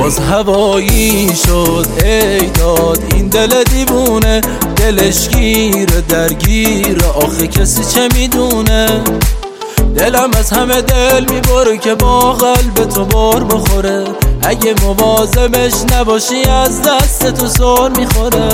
باز هوایی شد ای داد این دل دیوونه، دلش گیره درگیره آخه کسی چه میدونه. دلم از همه دل میبره که با قلب تو بار بخوره، اگه مواظبش نباشی از دست تو سر میخوره.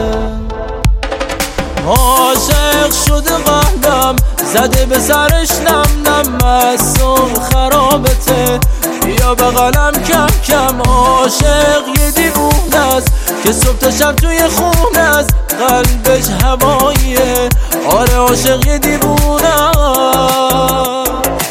عاشق شده قلبم زده به سرش نم نم از و خرابته، بیا بغلم کم کم. عاشق یه دیوونه است که صبح تا شب توی خونه است، قلبش هواییه. آره عاشق یه دیوونه است.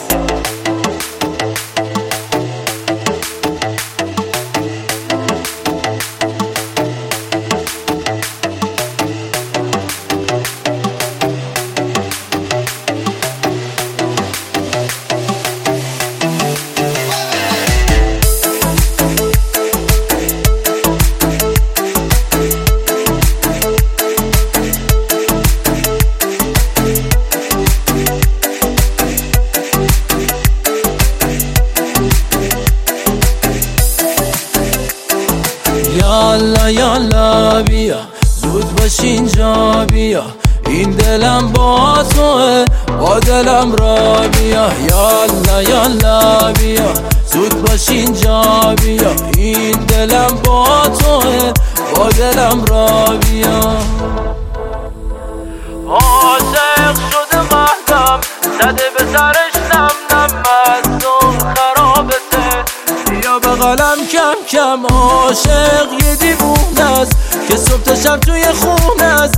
یالا یالا بیا زود باش اینجا بیا، این دلم با توه با دلم را بیا. یالا یالا بیا زود باش اینجا بیا، این دلم با توه با دلم را بیا. عاشق شده قلبم زده به سرش نم نم از و خرابته، بیا بغلم کم کم. عاشق یه دیوونه است که صبح تا شب توی خونه است،